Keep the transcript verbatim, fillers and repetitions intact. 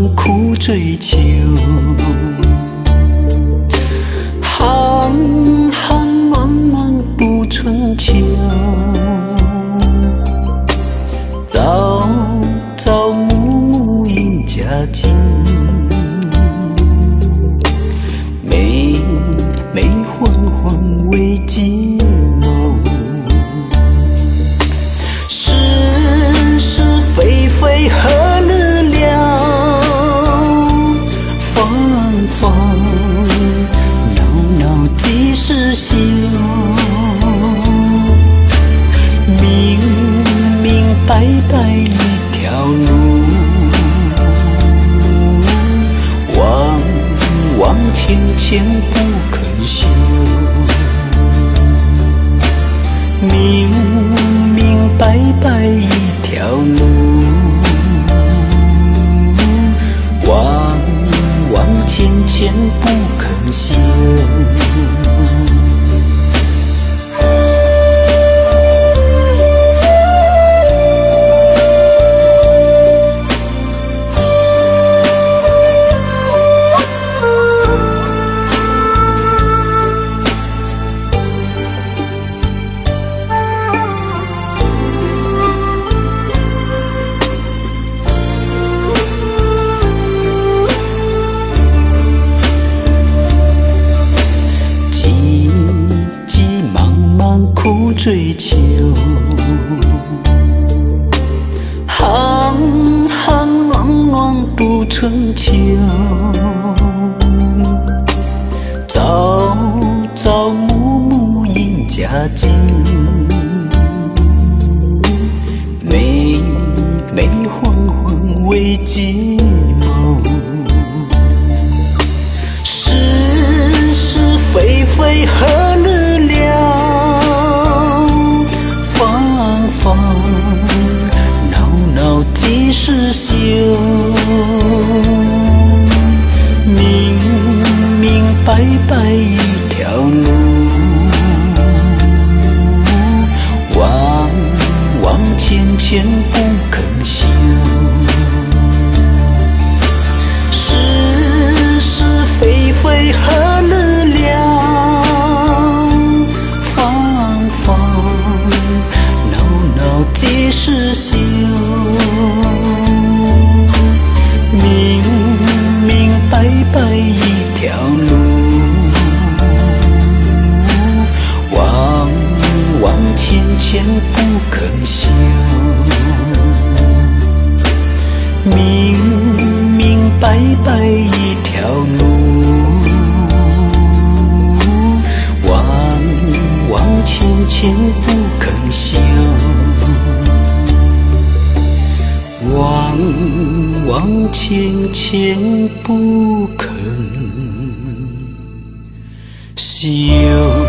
苦追求，行行忙忙不春秋，朝朝暮暮应佳境，每每昏昏为寂寞，是是非非何日了，芳芳恼恼几时休，明明白白一条路，往往前前不肯休，明明白白一条路，往往前前不肯休。苦追求，行行忙忙不春秋，朝朝暮暮应佳境，每每昏昏为寂寞，是是非非何日了，恼恼几时休，明明白白一条路，往往前前不肯休，是是非非何日了，芳芳几时休，明明白白一条路，往往前前不肯休，明明白白一条路，往往前前不肯休，往往前前不肯休。